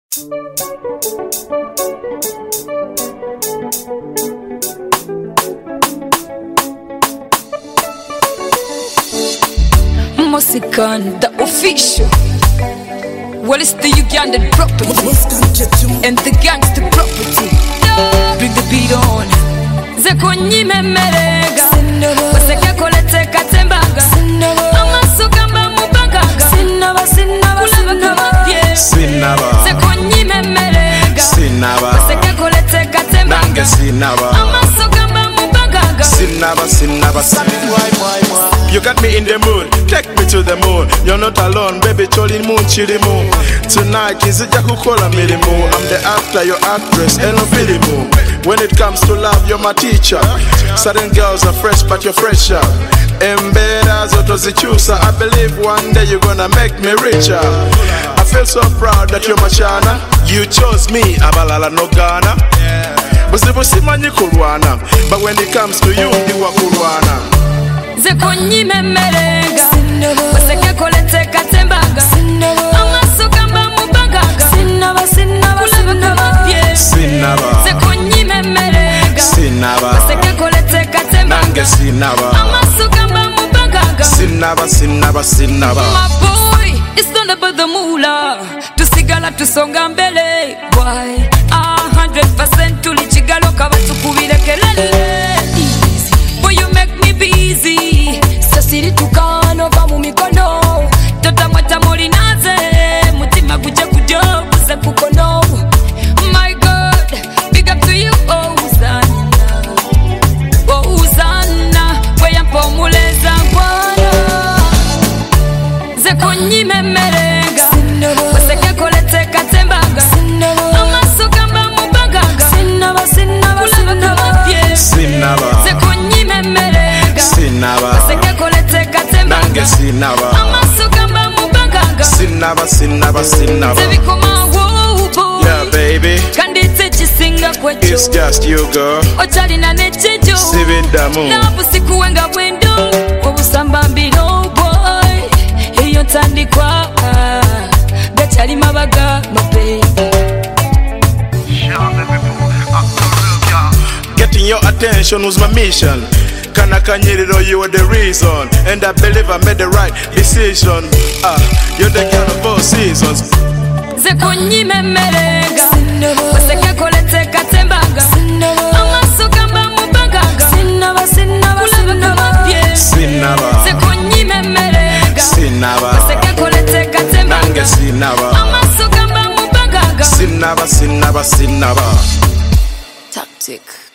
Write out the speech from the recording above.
Musican, the official. Well, it's the Ugandan property and the gangster property. Bring the beat on. Zekonyime merega Waseke kolete katembanga Amasukamba mubagaga Kulaba kumapye Zekonyime merega Waseke kolete katembanga Amasukamba mubagaga You got me in the mood, take me to the moon. You're not alone, baby, choli moon, chili moon. Tonight, is it Jakukola Milimu? I'm the actor, your actress, and no filimu. When it comes to love, you're my teacher. Certain girls are fresh, but you're fresher. Embedders, otozichusa. I believe one day you're gonna make me richer. I feel so proud that you're my chana. You chose me, abalala no Ghana. But when it comes to you, you are Kurwana. Zekonyime merega Waseke kolete katembanga Amasukamba mubagaga Kulaba kumapye Zekonyime merega Waseke kolete katembanga Amasukamba mubagaga My boy, it's not about the moolah Tusigala tusonga mbele Why? 100% tulichigalo kabatukubire kelele Boy, you make me busy Sasiri tukano vamu mikono Tota mwata molinaze Mutima kuja kujo Kuze kukono My God, big up to you, oh Uzana Oh Uzana Weya mpomuleza mwana Zekonyime merega Waseke kolete katembanga Amasukamba mubagaga Kulaba kumapye Zekonyime merega Waseke kolete katembanga Amasukamba mubagaga Zebikoma wow boy Yeah, baby, Kandite chisinga kwecho it's just you, girl. Ochalina nechejo Sivindamu. Nabusiku wenga wendo Obusamba mbino boy Eyo tandikwa Gachali mabaga no baby Getting your attention was my mission. Kanakanyiriro, you were the reason. And I believe I made the right decision. You're the girl of all seasons. Zekonyime merega Waseke kolete katembanga Amasukamba mubagaga Kulaba kumapye Zekonyime merega Waseke kolete katembanga Amasukamba mubagaga Sinaba. Tactic.